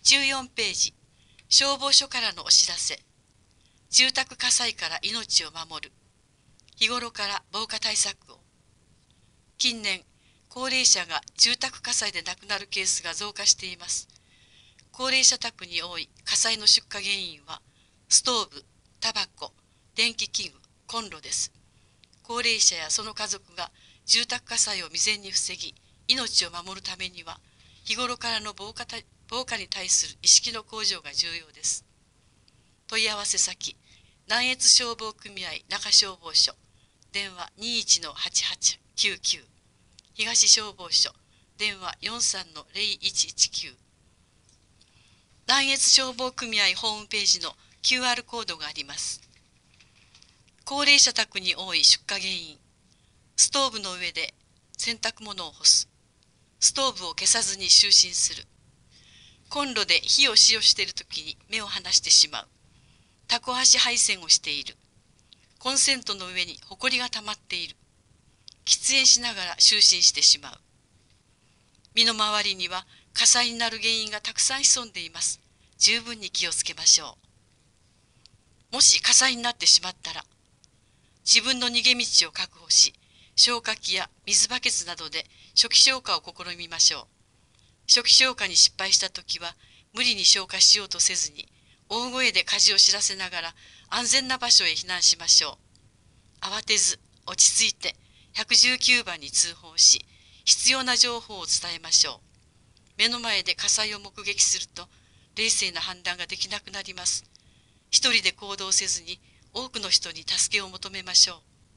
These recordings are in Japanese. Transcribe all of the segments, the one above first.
14ページ、消防署からのお知らせ。住宅火災から命を守る。日頃から防火対策を。近年、高齢者が住宅火災で亡くなるケースが増加しています。高齢者宅に多い火災の出火原因は、ストーブ、タバコ、電気器具、コンロです。高齢者やその家族が住宅火災を未然に防ぎ、命を守るためには、日頃からの防火に対する意識の向上が重要です。問い合わせ先、南越消防組合中消防署、電話21-8899、東消防署、電話43-0119。南越消防組合ホームページの QR コードがあります。高齢者宅に多い出火原因。ストーブの上で洗濯物を干す。ストーブを消さずに就寝する。コンロで火を使用しているときに目を離してしまう。タコ足配線をしている。コンセントの上にホコリが溜まっている。喫煙しながら就寝してしまう。身の回りには火災になる原因がたくさん潜んでいます。十分に気をつけましょう。もし火災になってしまったら、自分の逃げ道を確保し、消火器や水バケツなどで初期消火を試みましょう。初期消火に失敗したときは、無理に消火しようとせずに、大声で火事を知らせながら安全な場所へ避難しましょう。慌てず、落ち着いて119番に通報し、必要な情報を伝えましょう。目の前で火災を目撃すると、冷静な判断ができなくなります。一人で行動せずに、多くの人に助けを求めましょう。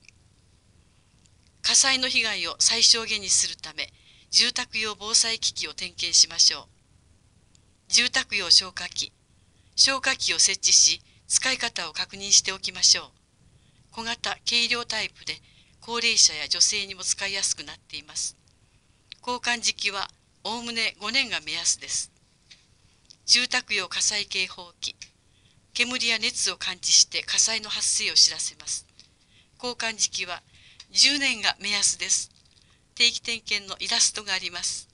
火災の被害を最小限にするため、住宅用防災機器を点検しましょう。住宅用消火器。消火器を設置し、使い方を確認しておきましょう。小型・軽量タイプで、高齢者や女性にも使いやすくなっています。交換時期はおおむね5年が目安です。住宅用火災警報器。煙や熱を感知して火災の発生を知らせます。交換時期は10年が目安です。定期点検のイラストがあります。